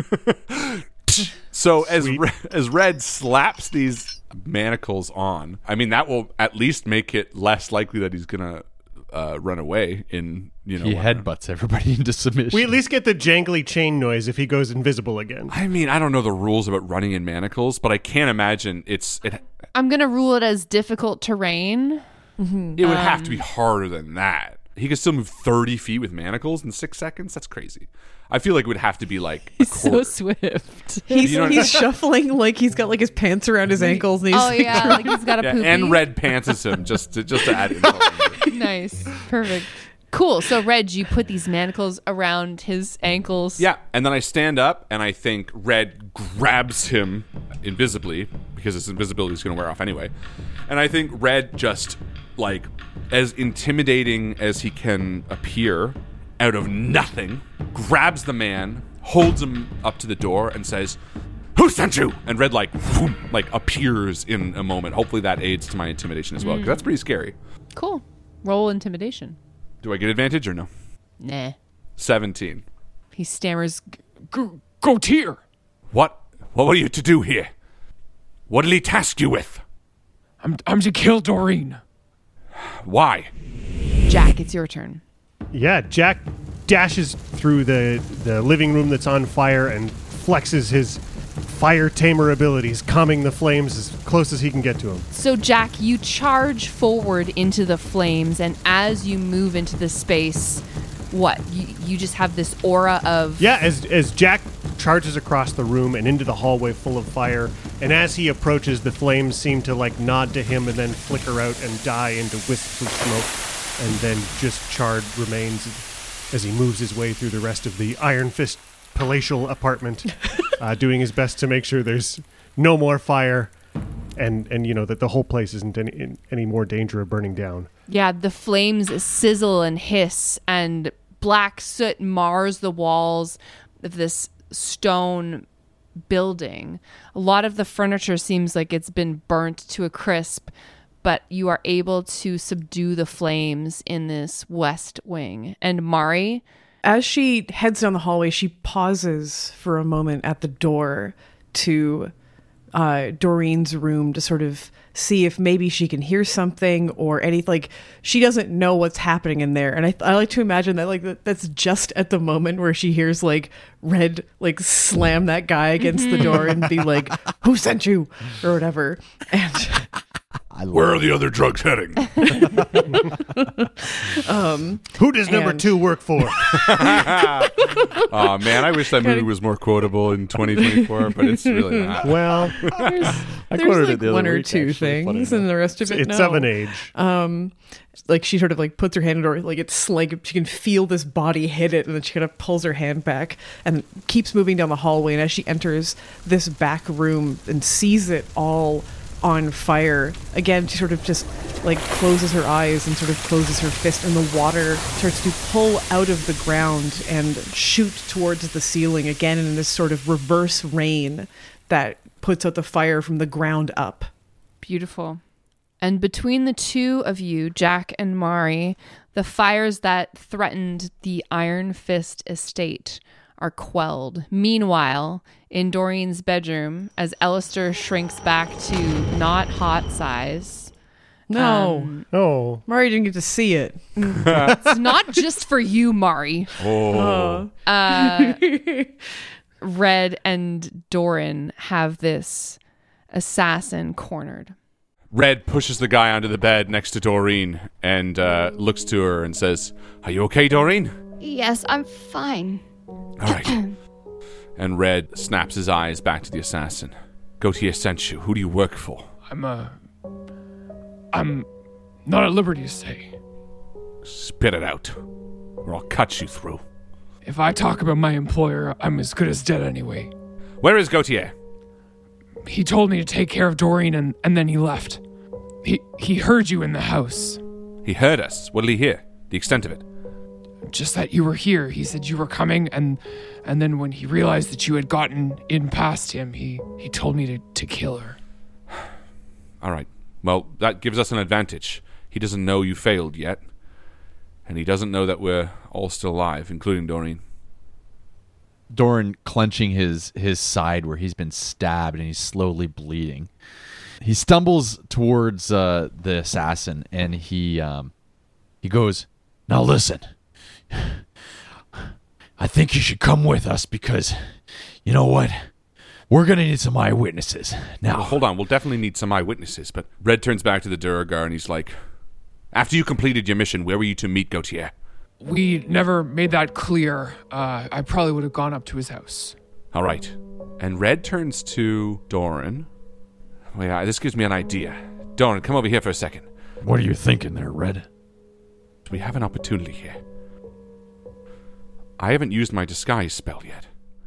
So as Red, as Red slaps these manacles on, I mean, that will at least make it less likely that he's going to uh, run away in, you know. He what- headbutts everybody into submission. We at least get the jangly chain noise if he goes invisible again. I mean, I don't know the rules about running in manacles, but I can't imagine it's it. I'm going to rule it as difficult terrain. It would have to be harder than that. He could still move thirty feet with manacles in six seconds. That's crazy. I feel like it would have to be like a He's so quarter. swift. He's, You know what I- he's shuffling like he's got like his pants around his ankles. And he's Oh, yeah, like he's got a Yeah, poopy. and Red pantses him just to just to add insult. Nice. Perfect. Cool. So, Reg, you put these manacles around his ankles. Yeah, and then I stand up, and I think Red grabs him invisibly because his invisibility is going to wear off anyway. And I think Red just, like, as intimidating as he can appear, out of nothing, grabs the man, holds him up to the door, and says, "Who sent you?" And Red, like, whoom, like appears in a moment. Hopefully that aids to my intimidation as well, because Mm. that's pretty scary. Cool. Roll intimidation. Do I get advantage or no? Nah. seventeen. He stammers. Go, go Tyr. What? What were you to do here? What did he task you with? I'm, I'm to kill Doreen. Why? Jack, it's your turn. Yeah, Jack dashes through the, the living room that's on fire and flexes his fire tamer abilities, calming the flames as close as he can get to them. So, Jack, you charge forward into the flames, and as you move into the space, what? You, you just have this aura of. Yeah, as as Jack charges across the room and into the hallway full of fire, and as he approaches, the flames seem to like nod to him and then flicker out and die into wisps of smoke, and then just charred remains as he moves his way through the rest of the Iron Fist palatial apartment, uh, doing his best to make sure there's no more fire, and and you know that the whole place isn't any, in any more danger of burning down. Yeah, the flames sizzle and hiss, and black soot mars the walls of this stone building. A lot of the furniture seems like it's been burnt to a crisp, but you are able to subdue the flames in this west wing. And Mari, As she heads down the hallway, she pauses for a moment at the door to uh, Doreen's room to sort of see if maybe she can hear something or anything. Like, she doesn't know what's happening in there. And I, I like to imagine that, like, that, that's just at the moment where she hears, like, Red, like, slam that guy against the door and be like, "Who sent you?" or whatever. And Where are the other drugs heading? um, Who does number and- two work for? Oh man, I wish that movie was more quotable in twenty twenty-four, but it's really not. Well, there's, I there's quoted like it the other one or week, two actually. Funny things, enough. and the rest of it, It's no. of an age. Um, like she sort of like puts her hand in her, like it's like she can feel this body hit it, and then she kind of pulls her hand back and keeps moving down the hallway. And as she enters this back room and sees it all on fire, again, she sort of just like closes her eyes and sort of closes her fist, and the water starts to pull out of the ground and shoot towards the ceiling again in this sort of reverse rain that puts out the fire from the ground up. beautiful. And between the two of you, Jack and Mari, the fires that threatened the Iron Fist estate are quelled. Meanwhile, in Doreen's bedroom, as Alistair shrinks back to not hot size. No. Um, oh. Mari didn't get to see it. It's not just for you, Mari. Oh. Uh, Red and Doran have this assassin cornered. Red pushes the guy onto the bed next to Doreen and uh, looks to her and says, "Are you okay, Doreen?" Yes, I'm fine. All right. And Red snaps his eyes back to the assassin. Gautier sent you. Who do you work for? I'm, uh... I'm not at liberty to say. Spit it out, or I'll cut you through. If I talk about my employer, I'm as good as dead anyway. Where is Gautier? He told me to take care of Doreen, and, and then he left. He he heard you in the house. He heard us. What did he hear? The extent of it? Just that you were here. He said you were coming, and and then when he realized that you had gotten in past him, he, he told me to, to kill her. All right. Well, that gives us an advantage. He doesn't know you failed yet. And he doesn't know that we're all still alive, including Doreen. Doran clenching his, his side where he's been stabbed and he's slowly bleeding. He stumbles towards uh, the assassin and he um, he goes, "Now listen, I think you should come with us because, you know what? We're going to need some eyewitnesses. Now, well, hold on, we'll definitely need some eyewitnesses." But Red turns back to the Duragar and he's like, "After you completed your mission, where were you to meet Gautier?" We never made that clear. Uh, I probably would have gone up to his house. All right. And Red turns to Doran. Wait, uh, this gives me an idea. Doran, come over here for a second. What are you thinking there, Red? We have an opportunity here. I haven't used my disguise spell yet.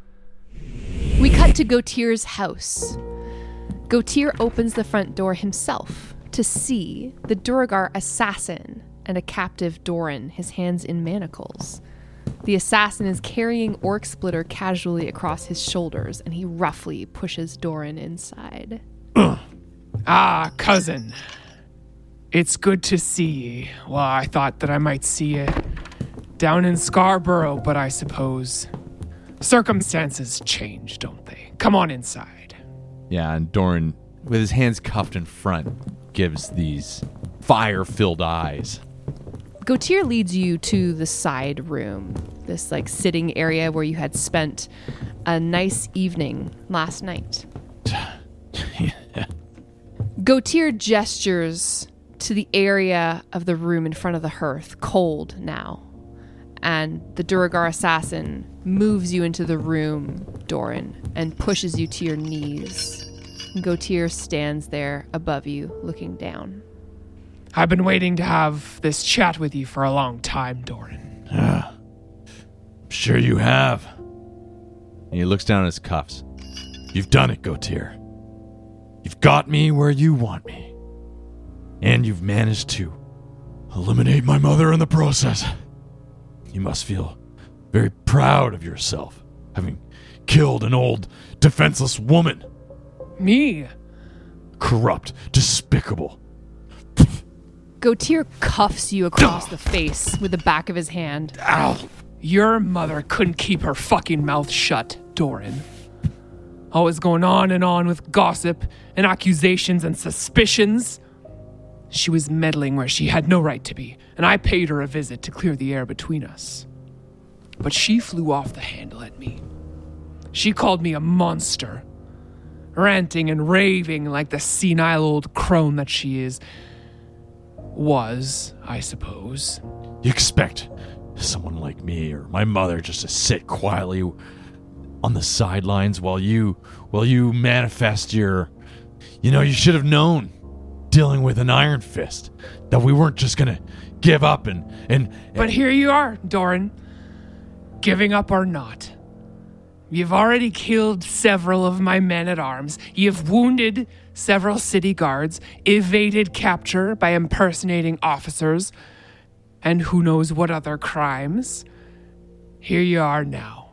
We cut to Gautier's house. Gautier opens the front door himself to see the Duragar assassin and a captive Doran, his hands in manacles. The assassin is carrying Orc Splitter casually across his shoulders, and he roughly pushes Doran inside. Ah, cousin. It's good to see ye. Well, I thought that I might see you down in Scarborough, but I suppose circumstances change, don't they? Come on inside. Yeah, and Doran, with his hands cuffed in front, gives these fire-filled eyes. Gautier leads you to the side room, this like sitting area where you had spent a nice evening last night. Yeah. Gautier gestures to the area of the room in front of the hearth, cold now. And the Duragar assassin moves you into the room, Doran, and pushes you to your knees. Gautier stands there above you, looking down. I've been waiting to have this chat with you for a long time, Doran. Yeah, I'm sure you have. And he looks down at his cuffs. You've done it, Gautier. You've got me where you want me. And you've managed to eliminate my mother in the process. You must feel very proud of yourself, having killed an old, defenseless woman. Me? Corrupt, despicable. Gautier cuffs you across the face with the back of his hand. Ow. Your mother couldn't keep her fucking mouth shut, Doran. Always going on and on with gossip and accusations and suspicions. She was meddling where she had no right to be, and I paid her a visit to clear the air between us. But she flew off the handle at me. She called me a monster, ranting and raving like the senile old crone that she is. Was, I suppose. You expect someone like me or my mother just to sit quietly on the sidelines while you while you manifest your, you know, you should have known, dealing with an Iron Fist, that we weren't just gonna give up and and, and But here you are, Doran, giving up or not. You've already killed several of my men-at-arms. You've wounded several city guards, evaded capture by impersonating officers, and who knows what other crimes. Here you are now.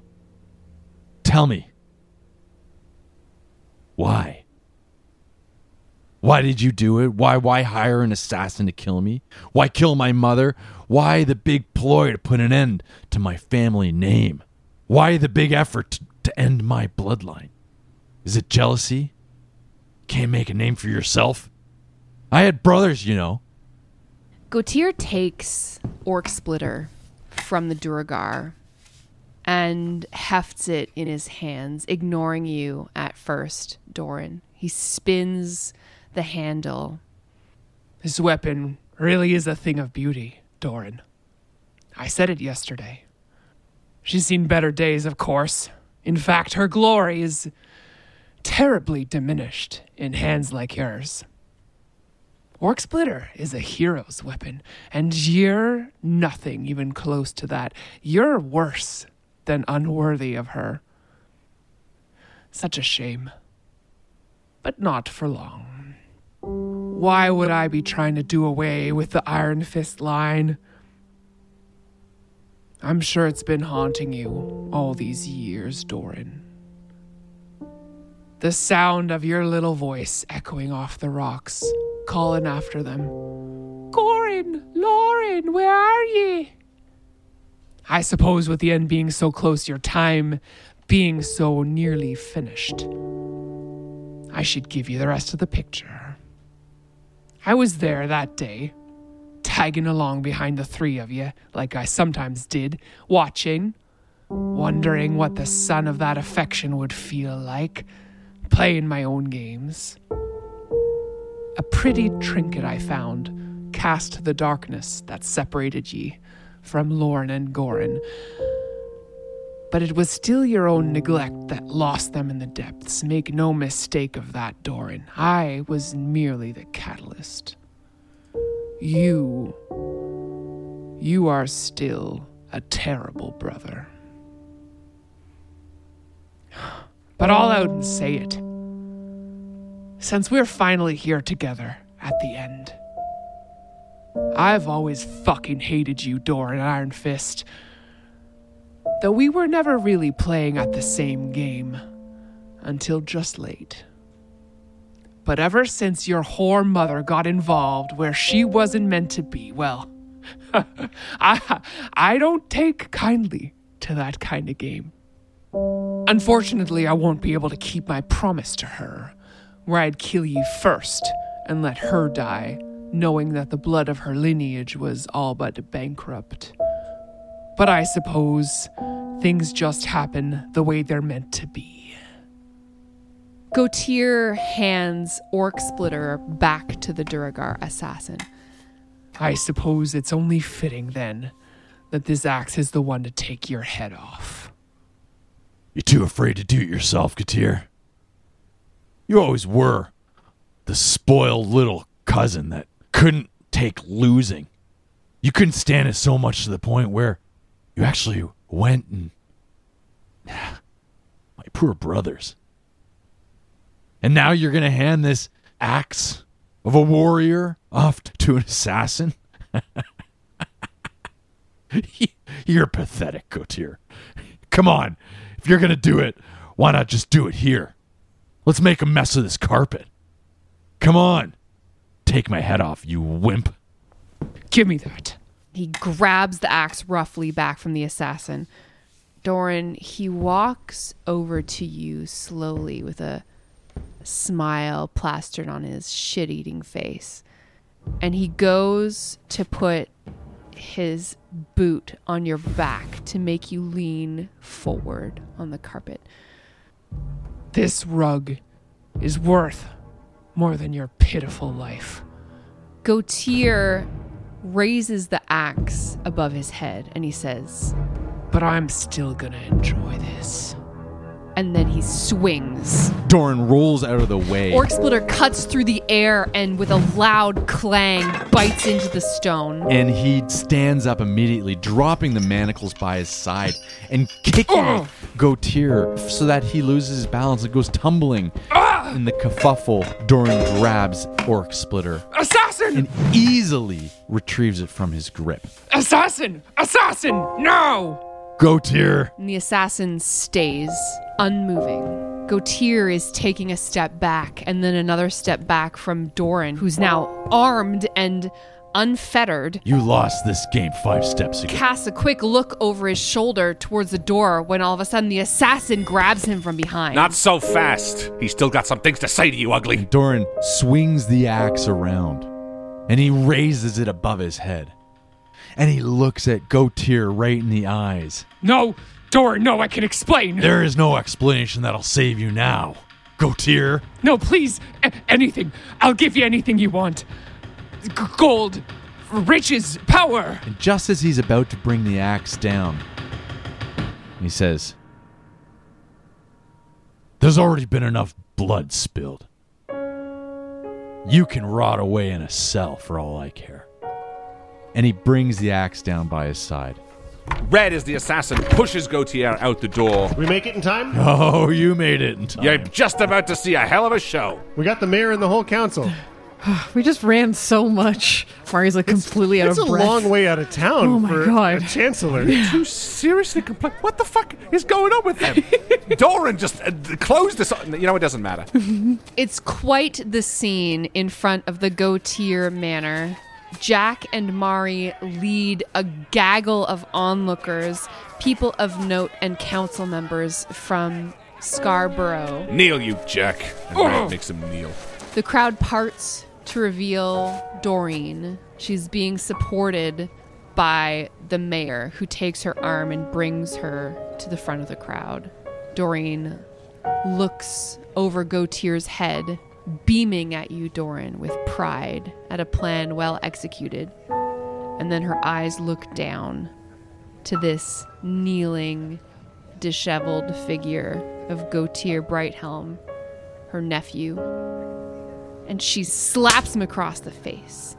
Tell me. Why? Why did you do it? Why why hire an assassin to kill me? Why kill my mother? Why the big ploy to put an end to my family name? Why the big effort to, to end my bloodline? Is it jealousy? Can't make a name for yourself? I had brothers, you know. Gautier takes Orc Splitter from the Duergar and hefts it in his hands, ignoring you at first, Doran. He spins the handle. This weapon really is a thing of beauty, Doran. I said it yesterday. She's seen better days, of course. In fact, her glory is terribly diminished in hands like yours. Orc Splitter is a hero's weapon, and you're nothing even close to that. You're worse than unworthy of her. Such a shame. But not for long. Why would I be trying to do away with the Iron Fist line? I'm sure it's been haunting you all these years, Doran. The sound of your little voice echoing off the rocks, calling after them. Gorin, Lauren, where are ye? I suppose with the end being so close, your time being so nearly finished, I should give you the rest of the picture. I was there that day, tagging along behind the three of you, like I sometimes did, watching, wondering what the son of that affection would feel like, playing my own games. A pretty trinket I found cast the darkness that separated ye from Lorne and Gorin. But it was still your own neglect that lost them in the depths. Make no mistake of that, Doran. I was merely the catalyst. You, you are still a terrible brother. But I'll out and say it. Since we're finally here together at the end, I've always fucking hated you, Doran Iron Fist. Though we were never really playing at the same game until just late. But ever since your whore mother got involved where she wasn't meant to be, well, I, I don't take kindly to that kind of game. Unfortunately, I won't be able to keep my promise to her, where I'd kill ye first and let her die, knowing that the blood of her lineage was all but bankrupt. But I suppose things just happen the way they're meant to be. Gautier hands Orc Splitter back to the Duergar assassin. I suppose it's only fitting, then, that this axe is the one to take your head off. You're too afraid to do it yourself, Gautier. You always were the spoiled little cousin that couldn't take losing. You couldn't stand it so much to the point where you actually went and... My poor brothers. And now you're going to hand this axe of a warrior off to an assassin? You're pathetic, Gautier. Come on. If you're going to do it, why not just do it here? Let's make a mess of this carpet. Come on. Take my head off, you wimp. Give me that. He grabs the axe roughly back from the assassin. Doran, he walks over to you slowly with a smile plastered on his shit-eating face. And he goes to put his boot on your back to make you lean forward on the carpet. This rug is worth more than your pitiful life. Gautier raises the axe above his head and he says, but I'm still gonna enjoy this. And then he swings. Doran rolls out of the way. Orc Splitter cuts through the air and with a loud clang bites into the stone. And he stands up immediately, dropping the manacles by his side and kicking oh. Gautier so that he loses his balance and goes tumbling. Ah! In the kerfuffle, Doran grabs Orc Splitter. Assassin! And easily retrieves it from his grip. Assassin! Assassin! No! Gautier! And the assassin stays unmoving. Gautier is taking a step back and then another step back from Doran, who's now armed and unfettered. You lost this game five steps ago. Casts a quick look over his shoulder towards the door when all of a sudden the assassin grabs him from behind. Not so fast. He's still got some things to say to you, ugly. And Doran swings the axe around, and he raises it above his head. And he looks at Gautier right in the eyes. No, Doran, no, I can explain. There is no explanation that'll save you now, Gautier. No, please, a- anything. I'll give you anything you want. G- gold, riches, power. And just as he's about to bring the axe down, he says, there's already been enough blood spilled. You can rot away in a cell for all I care. And he brings the axe down by his side. Red as the assassin pushes Gautier out the door. We make it in time? Oh, you made it in time. You're just about to see a hell of a show. We got the mayor and the whole council. We just ran so much. Mario's like completely out It's of a breath. long way out of town Oh my for God. a chancellor. You seriously complain? What the fuck is going on with them? Doran just uh, closed this. You know, it doesn't matter. It's quite the scene in front of the Gautier Manor. Jack and Mari lead a gaggle of onlookers, people of note and council members from Scarborough. Kneel, you Jack. And Red makes him kneel. The crowd parts to reveal Doreen. She's being supported by the mayor, who takes her arm and brings her to the front of the crowd. Doreen looks over Gautier's head, beaming at you, Doran, with pride at a plan well executed. And then her eyes look down to this kneeling, disheveled figure of Gautier Brighthelm, her nephew, and she slaps him across the face.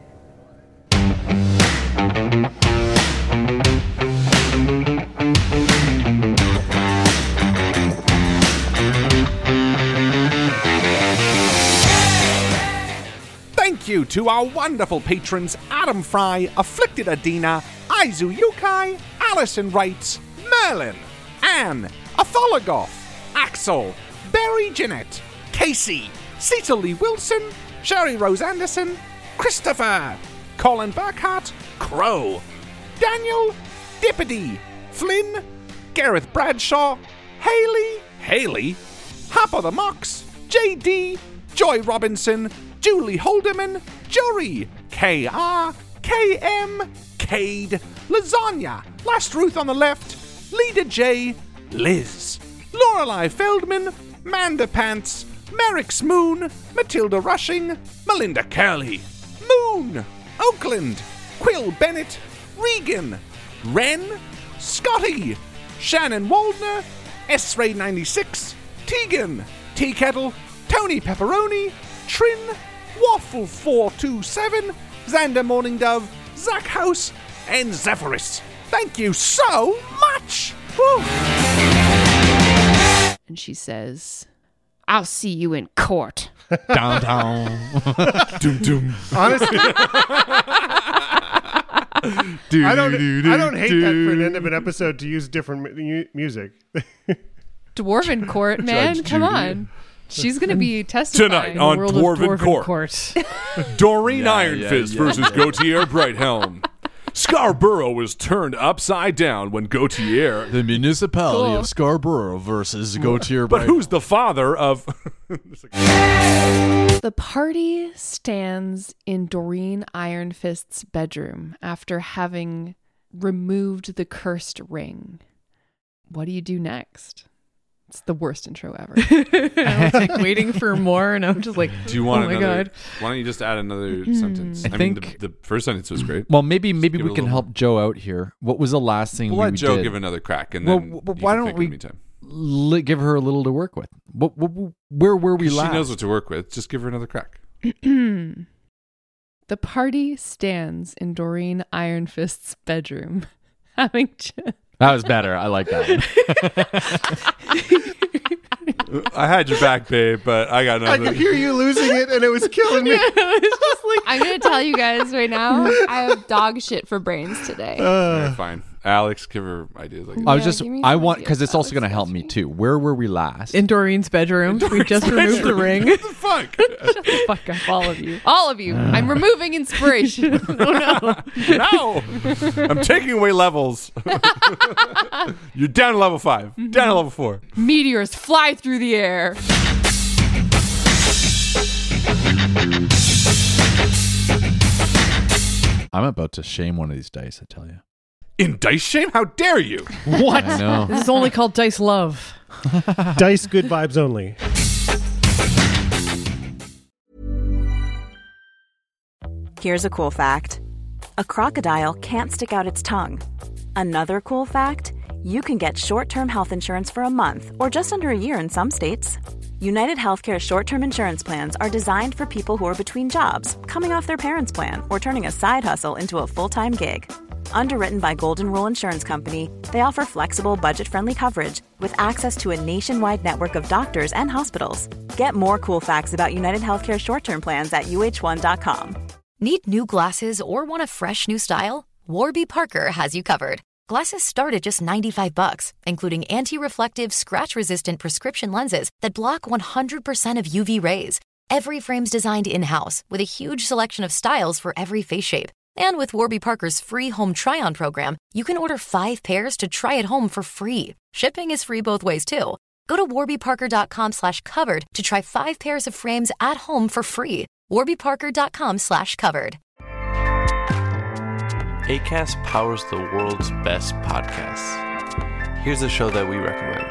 Thank you to our wonderful patrons Adam Fry, Afflicted Adina, Aizu Yukai, Alison Wrights, Merlin, Anne, Atholagoth, Axel, Barry Jeanette, Casey, Cecil Lee Wilson, Sherry Rose Anderson, Christopher, Colin Burkhart, Crow, Daniel, Dippity, Flynn, Gareth Bradshaw, Haley, Haley, Half of the Mox, J D, Joy Robinson, Julie Holderman, Jory, K R, K M, Cade, Lasagna, Last Ruth on the left, Leda J, Liz, Lorelei Feldman, Manda Pants, Merrick Smoon, Matilda Rushing, Melinda Curley, Moon, Oakland, Quill Bennett, Regan, Wren, Scotty, Shannon Waldner, S-Ray ninety-six, Tegan, Tea Kettle, Tony Pepperoni, Trin, Waffle four two seven, Xander Morning Dove, Zach House, and Zephyrus. Thank you so much! Woo. And she says, I'll see you in court. Downtown. Doom doom. Honestly, I don't. I don't hate that for an end of an episode to use different mu- music. Dwarven court, man. Judge Come Judy. on. She's going to be testifying. Tonight on world of Dwarven, Dwarven Court, Court. Doreen Yeah, Iron yeah, Fist yeah. versus Gautier Brighthelm. Scarborough was turned upside down when Gautier... The municipality Cool. of Scarborough versus Gautier. But who's the father of... The party stands in Doreen Iron Fist's bedroom after having removed the cursed ring. What do you do next? It's the worst intro ever. I was like waiting for more, and I'm just like, Do you want oh my another... God. Why don't you just add another sentence? I I, mean, think- the, the first sentence was great. Well, maybe maybe give we it a can little help Joe out here. What was the last thing We'll we let Joe did? give another crack, and Well, then w- you why can don't think in we the meantime. li- give her a little to work with? What, what, where were we She last? knows what to work with. Just give her another crack. The party stands in Doreen Iron Fist's bedroom, having just... That was better. I like that one. I had your back, babe, but I got I another. could hear you losing it, and it was killing me. It's just like, I'm going to tell you guys right now, I have dog shit for brains today. All right, fine. Alex, give her ideas. Like I was Yeah, just, give me I some want, ideas, because it's also Alex, going to help me too. Where were we last? In Doreen's bedroom. We just removed the ring. What the fuck? Shut the fuck up, all of you. All of you. I'm removing inspiration. Oh no. No! I'm taking away levels. You're down to level five. Down to level four. Meteors fly through the air. I'm about to shame one of these dice, I tell you. In dice shame? How dare you? What? I know. This is only called Dice Love. Dice good vibes only. Here's a cool fact. A crocodile can't stick out its tongue. Another cool fact, you can get short-term health insurance for a month or just under a year in some states. United Healthcare short-term insurance plans are designed for people who are between jobs, coming off their parents' plan, or turning a side hustle into a full-time gig. Underwritten by Golden Rule Insurance Company, they offer flexible, budget-friendly coverage with access to a nationwide network of doctors and hospitals. Get more cool facts about United Healthcare short-term plans at U H one dot com. Need new glasses or want a fresh new style? Warby Parker has you covered. Glasses start at just ninety-five bucks, including anti-reflective, scratch-resistant prescription lenses that block one hundred percent of U V rays. Every frame's designed in-house with a huge selection of styles for every face shape. And with Warby Parker's free home try-on program, you can order five pairs to try at home for free. Shipping is free both ways, too. Go to warbyparker.com slash covered to try five pairs of frames at home for free. warbyparker.com slash covered. Acast powers the world's best podcasts. Here's a show that we recommend.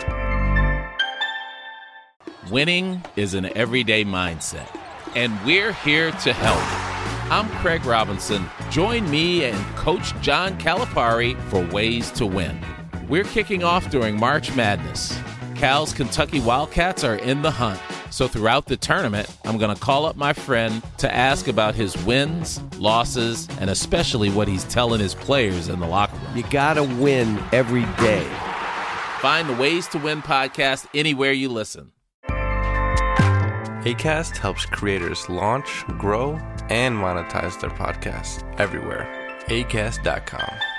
Winning is an everyday mindset, and we're here to help. I'm Craig Robinson. Join me and Coach John Calipari for Ways to Win. We're kicking off during March Madness. Cal's Kentucky Wildcats are in the hunt. So throughout the tournament, I'm going to call up my friend to ask about his wins, losses, and especially what he's telling his players in the locker room. You gotta win every day. Find the Ways to Win podcast anywhere you listen. Acast helps creators launch, grow, and monetize their podcasts everywhere. acast dot com.